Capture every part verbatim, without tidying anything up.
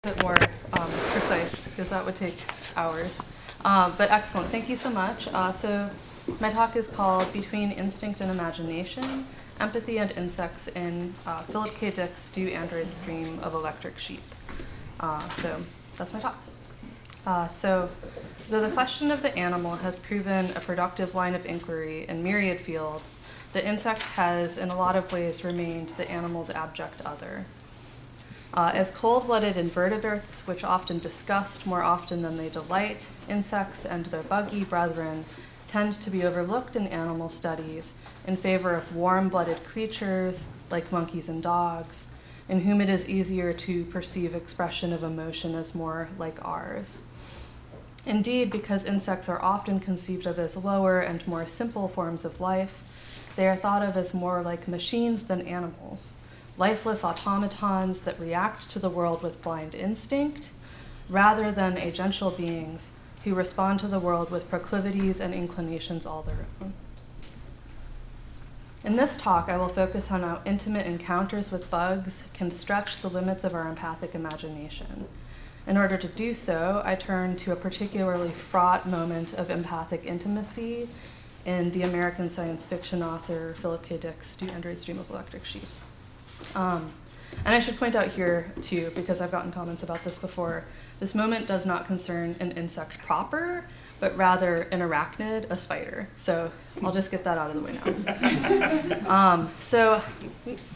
bit more um, precise because that would take hours. Um, but excellent, thank you so much. Uh, so my talk is called Between Instinct and Imagination, Empathy and Insects in uh, Philip K. Dick's Do Androids Dream of Electric Sheep. Uh, so that's my talk. Uh, so though the question of the animal has proven a productive line of inquiry in myriad fields, the insect has in a lot of ways remained the animal's abject other. Uh, as cold-blooded invertebrates, which often disgust more often than they delight, insects and their buggy brethren tend to be overlooked in animal studies in favor of warm-blooded creatures like monkeys and dogs, in whom it is easier to perceive expression of emotion as more like ours. Indeed, because insects are often conceived of as lower and more simple forms of life, they are thought of as more like machines than animals, lifeless automatons that react to the world with blind instinct, rather than agential beings who respond to the world with proclivities and inclinations all their own. In this talk, I will focus on how intimate encounters with bugs can stretch the limits of our empathic imagination. In order to do so, I turn to a particularly fraught moment of empathic intimacy in the American science fiction author Philip K. Dick's Do Androids Dream of Electric Sheep. Um, and I should point out here, too, because I've gotten comments about this before, this moment does not concern an insect proper, but rather an arachnid, a spider. So I'll just get that out of the way now. um, so, oops.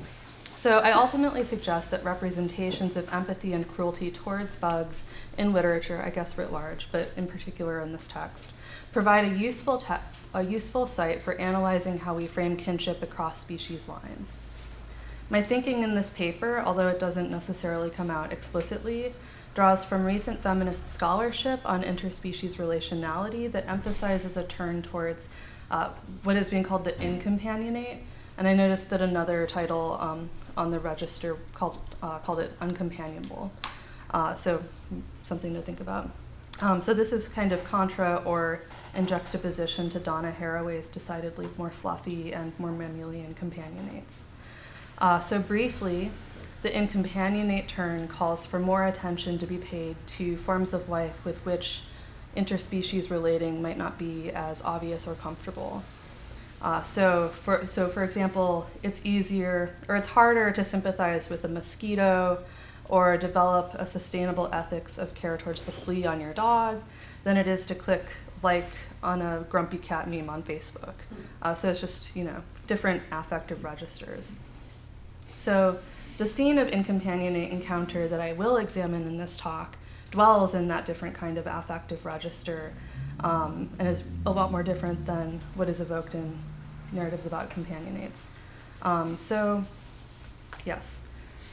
So I ultimately suggest that representations of empathy and cruelty towards bugs in literature, I guess writ large, but in particular in this text, provide a useful, te- a useful site for analyzing how we frame kinship across species lines. My thinking in this paper, although it doesn't necessarily come out explicitly, draws from recent feminist scholarship on interspecies relationality that emphasizes a turn towards uh, what is being called the incompanionate. And I noticed that another title um, on the register called, uh, called it uncompanionable. Uh, so something to think about. Um, so this is kind of contra or in juxtaposition to Donna Haraway's decidedly more fluffy and more mammalian companionates. Uh, so briefly, the incompanionate turn calls for more attention to be paid to forms of life with which interspecies relating might not be as obvious or comfortable. Uh, so, for, so for example, it's easier or it's harder to sympathize with a mosquito or develop a sustainable ethics of care towards the flea on your dog than it is to click like on a grumpy cat meme on Facebook. Uh, so it's just, you know, different affective registers. So the scene of incompanionate encounter that I will examine in this talk dwells in that different kind of affective register um, and is a lot more different than what is evoked in narratives about companionates. Um, so, yes.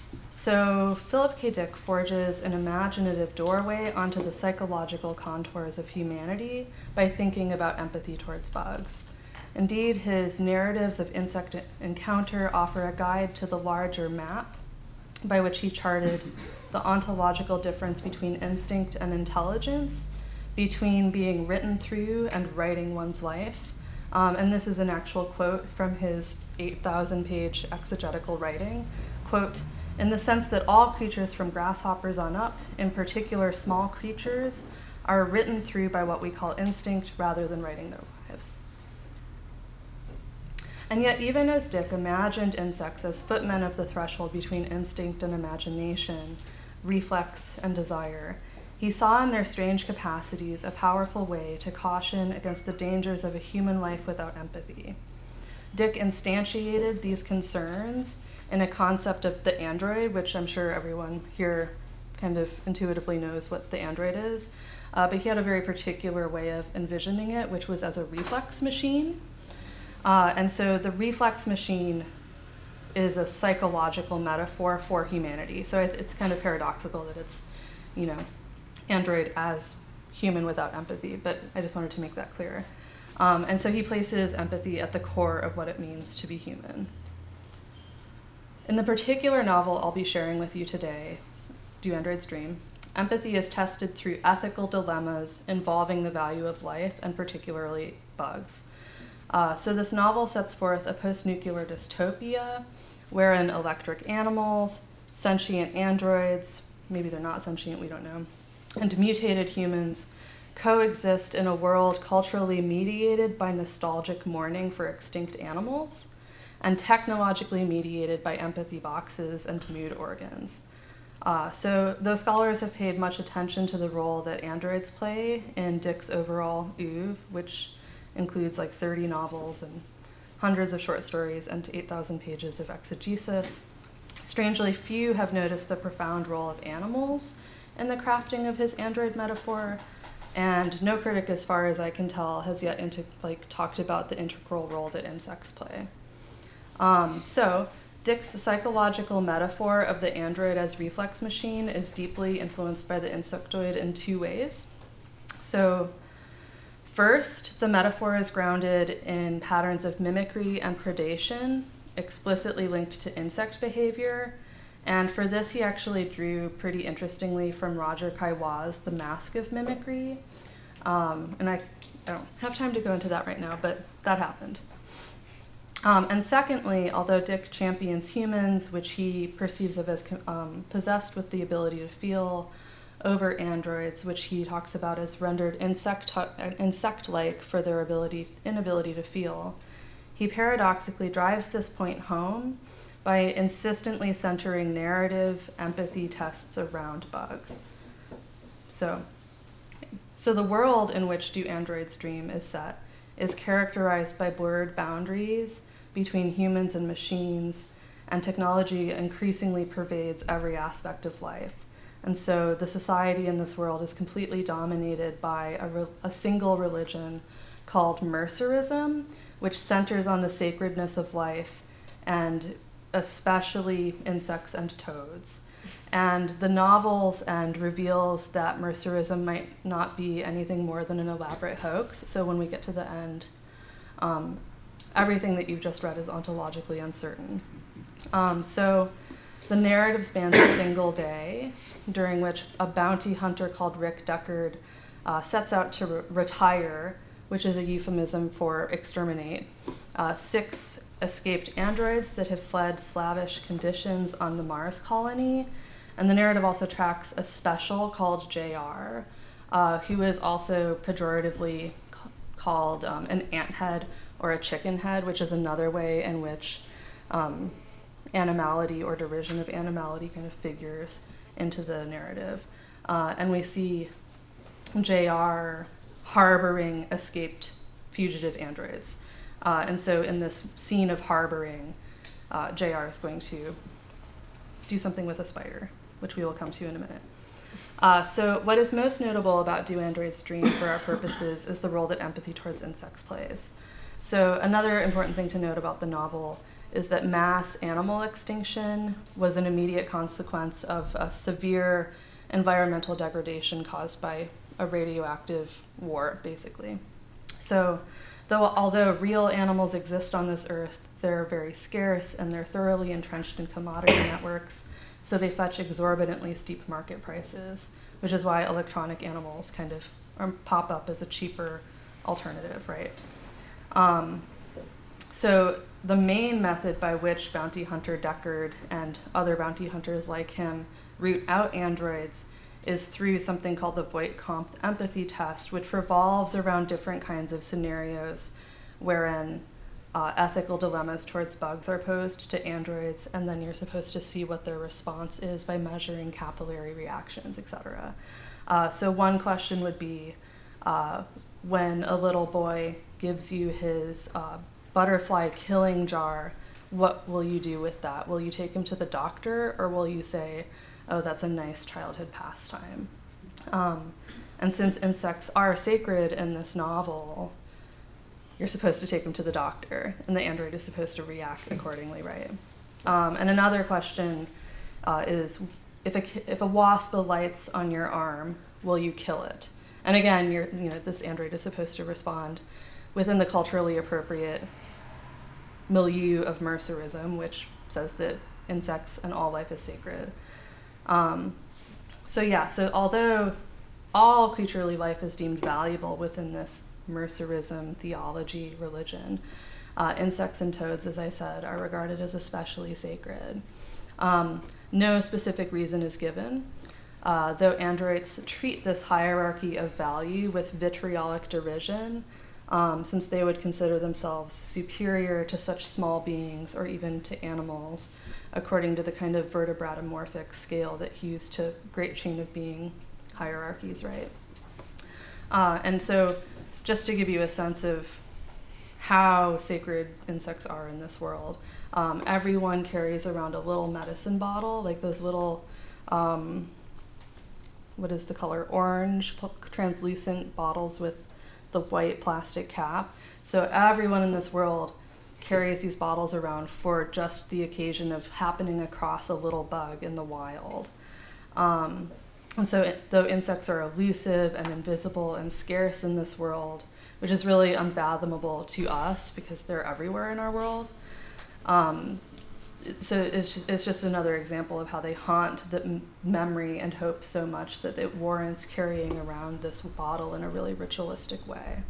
So Philip K. Dick forges an imaginative doorway onto the psychological contours of humanity by thinking about empathy towards bugs. Indeed, his narratives of insect encounter offer a guide to the larger map by which he charted the ontological difference between instinct and intelligence, between being written through and writing one's life. Um, and this is an actual quote from his eight thousand page exegetical writing. Quote, "In the sense that all creatures from grasshoppers on up, in particular small creatures, are written through by what we call instinct rather than writing their lives." And yet, even as Dick imagined insects as footmen of the threshold between instinct and imagination, reflex and desire, he saw in their strange capacities a powerful way to caution against the dangers of a human life without empathy. Dick instantiated these concerns in a concept of the android, which I'm sure everyone here kind of intuitively knows what the android is, uh, but he had a very particular way of envisioning it, which was as a reflex machine. Uh, and so the reflex machine is a psychological metaphor for humanity. So it, it's kind of paradoxical that it's, you know, android as human without empathy, but I just wanted to make that clear. Um, and so he places empathy at the core of what it means to be human. In the particular novel I'll be sharing with you today, Do Androids Dream, empathy is tested through ethical dilemmas involving the value of life, and particularly bugs. Uh, so this novel sets forth a post-nuclear dystopia wherein electric animals, sentient androids, maybe they're not sentient, we don't know, and mutated humans coexist in a world culturally mediated by nostalgic mourning for extinct animals and technologically mediated by empathy boxes and mood organs. Uh, so those scholars have paid much attention to the role that androids play in Dick's overall oeuvre, which includes like thirty novels and hundreds of short stories and eight thousand pages of exegesis. Strangely, few have noticed the profound role of animals in the crafting of his android metaphor, and no critic, as far as I can tell, has yet into, like, talked about the integral role that insects play. Um, so, Dick's psychological metaphor of the android as reflex machine is deeply influenced by the insectoid in two ways. So, first, the metaphor is grounded in patterns of mimicry and predation, explicitly linked to insect behavior. And for this, he actually drew pretty interestingly from Roger Caillois' The Mask of Mimicry. Um, and I, I don't have time to go into that right now, but that happened. Um, and secondly, although Dick champions humans, which he perceives of as um, possessed with the ability to feel, over androids, which he talks about as rendered insect, insect-like for their ability, inability to feel, he paradoxically drives this point home by insistently centering narrative empathy tests around bugs. So, so the world in which Do Androids Dream is set is characterized by blurred boundaries between humans and machines, and technology increasingly pervades every aspect of life. And so the society in this world is completely dominated by a, re- a single religion called Mercerism, which centers on the sacredness of life, and especially insects and toads. And the novels and reveals that Mercerism might not be anything more than an elaborate hoax. So when we get to the end, um, everything that you've just read is ontologically uncertain. Um, so the narrative spans a single day, during which a bounty hunter called Rick Deckard uh, sets out to re- retire, which is a euphemism for exterminate, uh, six escaped androids that have fled slavish conditions on the Mars colony. And the narrative also tracks a special called J R, uh, who is also pejoratively c- called um, an ant head or a chicken head, which is another way in which um, animality or derision of animality kind of figures into the narrative. Uh, and we see J R harboring escaped fugitive androids. Uh, and so in this scene of harboring, uh, J R is going to do something with a spider, which we will come to in a minute. Uh, so what is most notable about Do Androids Dream for our purposes is the role that empathy towards insects plays. So another important thing to note about the novel is that mass animal extinction was an immediate consequence of a severe environmental degradation caused by a radioactive war, basically. So though, although real animals exist on this earth, they're very scarce and they're thoroughly entrenched in commodity networks, so they fetch exorbitantly steep market prices, which is why electronic animals kind of um, pop up as a cheaper alternative, right? Um, so the main method by which bounty hunter Deckard and other bounty hunters like him root out androids is through something called the Voight-Kampff empathy test, which revolves around different kinds of scenarios wherein uh, ethical dilemmas towards bugs are posed to androids, and then you're supposed to see what their response is by measuring capillary reactions, et cetera. Uh, so one question would be, uh, when a little boy gives you his uh, butterfly killing jar, what will you do with that? Will you take him to the doctor, or will you say, oh, that's a nice childhood pastime? Um, and since insects are sacred in this novel, you're supposed to take him to the doctor, and the android is supposed to react accordingly, right? Um, and another question uh, is, if a, if a wasp alights on your arm, will you kill it? And again, you're, you know, this android is supposed to respond within the culturally appropriate milieu of Mercerism, which says that insects and all life is sacred. Um, so yeah, so although all creaturely life is deemed valuable within this Mercerism theology religion, uh, insects and toads, as I said, are regarded as especially sacred. Um, no specific reason is given, Uh, though androids treat this hierarchy of value with vitriolic derision, um, since they would consider themselves superior to such small beings or even to animals, according to the kind of vertebratomorphic scale that hews to great chain of being hierarchies, right? Uh, and so just to give you a sense of how sacred insects are in this world, um, everyone carries around a little medicine bottle, like those little, um, what is the color? Orange, translucent bottles with the white plastic cap. So everyone in this world carries these bottles around for just the occasion of happening across a little bug in the wild. Um, and so it, though insects are elusive and invisible and scarce in this world, which is really unfathomable to us because they're everywhere in our world, um, so it's just, it's just another example of how they haunt the m- memory and hope so much that it warrants carrying around this bottle in a really ritualistic way.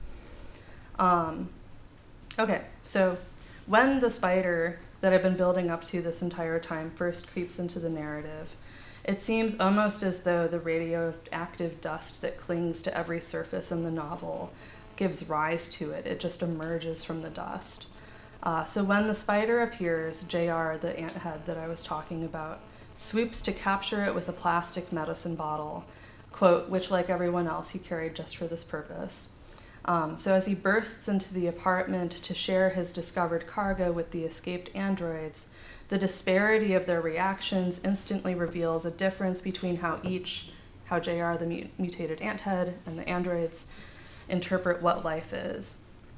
Um, okay, so when the spider that I've been building up to this entire time first creeps into the narrative, it seems almost as though the radioactive dust that clings to every surface in the novel gives rise to it. It just emerges from the dust. Uh, so when the spider appears, J R, the ant head that I was talking about, swoops to capture it with a plastic medicine bottle, quote, which like everyone else he carried just for this purpose. Um, so as he bursts into the apartment to share his discovered cargo with the escaped androids, the disparity of their reactions instantly reveals a difference between how each, how J R, the mut- mutated ant head, and the androids interpret what life is.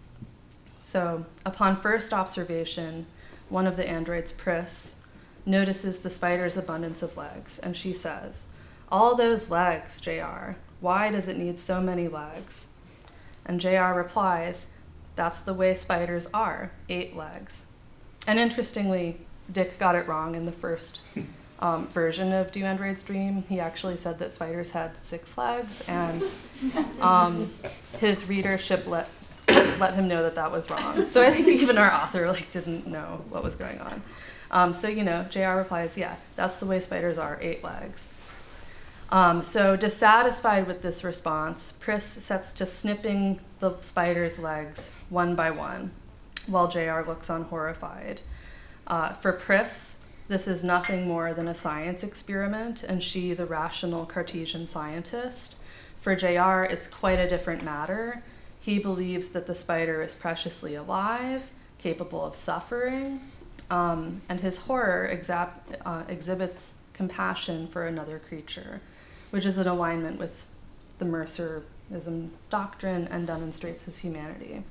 So, upon first observation, one of the androids, Pris, notices the spider's abundance of legs, and she says, "All those legs, J R, why does it need so many legs?" And J R replies, "That's the way spiders are, eight legs." And interestingly, Dick got it wrong in the first um, version of Do Androids Dream. He actually said that spiders had six legs, and um, his readership let let him know that that was wrong. So I think even our author like didn't know what was going on. Um, so, you know, J R replies, yeah, that's the way spiders are, eight legs. Um, so dissatisfied with this response, Pris sets to snipping the spider's legs one by one, while J R looks on horrified. Uh, for Pris, this is nothing more than a science experiment, and she, the rational Cartesian scientist. For J R, it's quite a different matter. He believes that the spider is preciously alive, capable of suffering, um, and his horror exa- uh, exhibits compassion for another creature, which is in alignment with the Mercerism doctrine and demonstrates his humanity.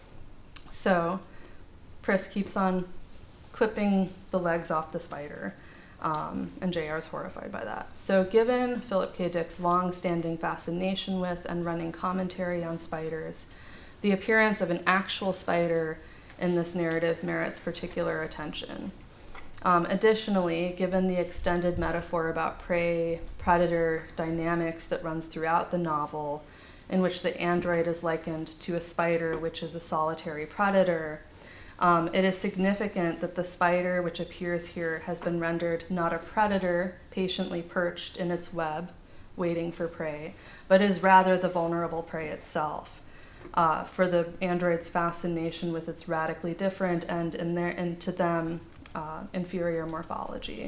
So, Pris keeps on clipping the legs off the spider, um, and J R is horrified by that. So given Philip K. Dick's long-standing fascination with and running commentary on spiders, the appearance of an actual spider in this narrative merits particular attention. Um, additionally, given the extended metaphor about prey-predator dynamics that runs throughout the novel, in which the android is likened to a spider, which is a solitary predator, Um, it is significant that the spider which appears here has been rendered not a predator patiently perched in its web, waiting for prey, but is rather the vulnerable prey itself, uh, for the android's fascination with its radically different and, in their, and to them, uh, inferior morphology.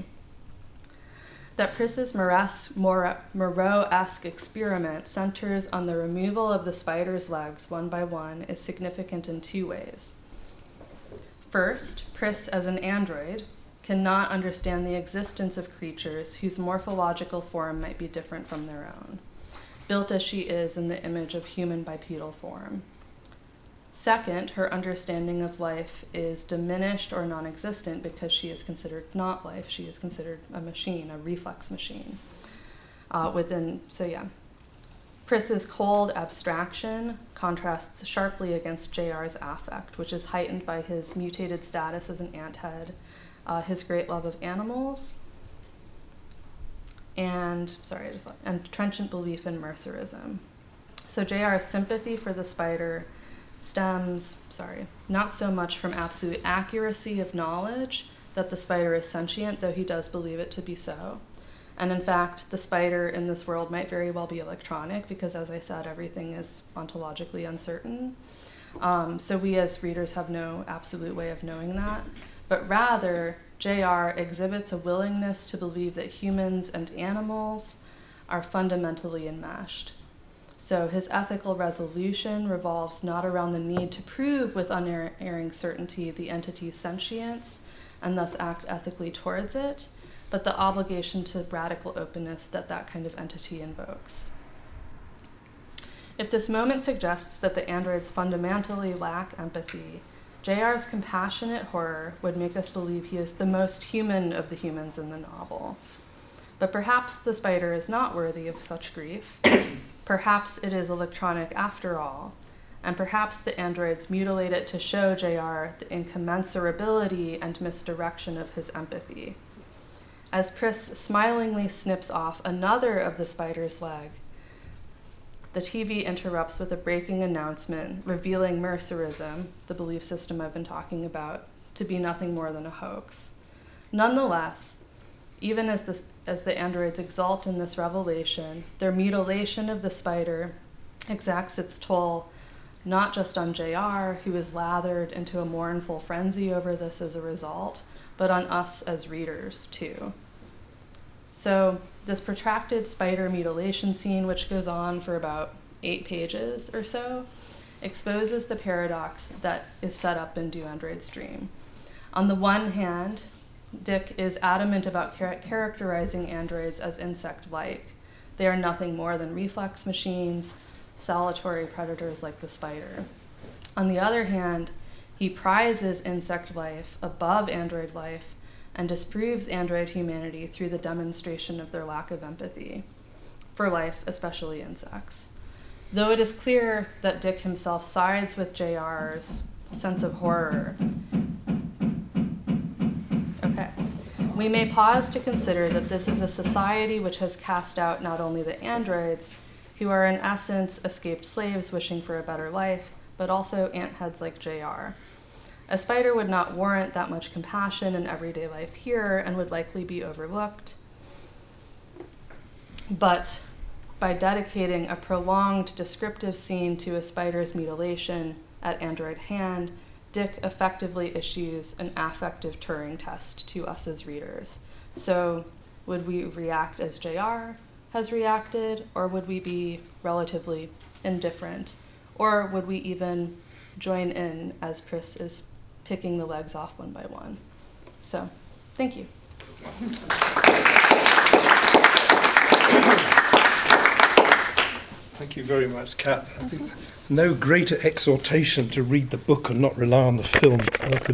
That Pris's Moreau-esque experiment centers on the removal of the spider's legs one by one is significant in two ways. First, Pris, as an android, cannot understand the existence of creatures whose morphological form might be different from their own, built as she is in the image of human bipedal form. Second, her understanding of life is diminished or non-existent because she is considered not life. She is considered a machine, a reflex machine. Uh, within, so yeah. Pris's cold abstraction contrasts sharply against J R's affect, which is heightened by his mutated status as an anthead, uh, his great love of animals, and, sorry, I just, and trenchant belief in Mercerism. So J R's sympathy for the spider stems, sorry, not so much from absolute accuracy of knowledge that the spider is sentient, though he does believe it to be so, And in fact, the spider in this world might very well be electronic because, as I said, everything is ontologically uncertain. Um, so we as readers have no absolute way of knowing that. But rather, J R exhibits a willingness to believe that humans and animals are fundamentally enmeshed. So his ethical resolution revolves not around the need to prove with unerring certainty the entity's sentience and thus act ethically towards it, but the obligation to radical openness that that kind of entity invokes. If this moment suggests that the androids fundamentally lack empathy, J R's compassionate horror would make us believe he is the most human of the humans in the novel. But perhaps the spider is not worthy of such grief. Perhaps it is electronic after all, and perhaps the androids mutilate it to show J R the incommensurability and misdirection of his empathy. As Pris smilingly snips off another of the spider's leg, the T V interrupts with a breaking announcement revealing Mercerism, the belief system I've been talking about, to be nothing more than a hoax. Nonetheless, even as the, as the androids exult in this revelation, their mutilation of the spider exacts its toll not just on J R, who is lathered into a mournful frenzy over this as a result, but on us as readers, too. So this protracted spider mutilation scene, which goes on for about eight pages or so, exposes the paradox that is set up in Do Androids Dream. On the one hand, Dick is adamant about char- characterizing androids as insect-like. They are nothing more than reflex machines, solitary predators like the spider. On the other hand, he prizes insect life above android life and disproves android humanity through the demonstration of their lack of empathy for life, especially insects. Though it is clear that Dick himself sides with J R's sense of horror, okay, we may pause to consider that this is a society which has cast out not only the androids, who are in essence escaped slaves wishing for a better life, but also antheads like J R. A spider would not warrant that much compassion in everyday life here and would likely be overlooked. But by dedicating a prolonged descriptive scene to a spider's mutilation at android hand, Dick effectively issues an affective Turing test to us as readers. So would we react as J R has reacted, or would we be relatively indifferent? Or would we even join in as Pris is picking the legs off one by one? So, thank you. Thank you very much, Kat. I think no greater exhortation to read the book and not rely on the film.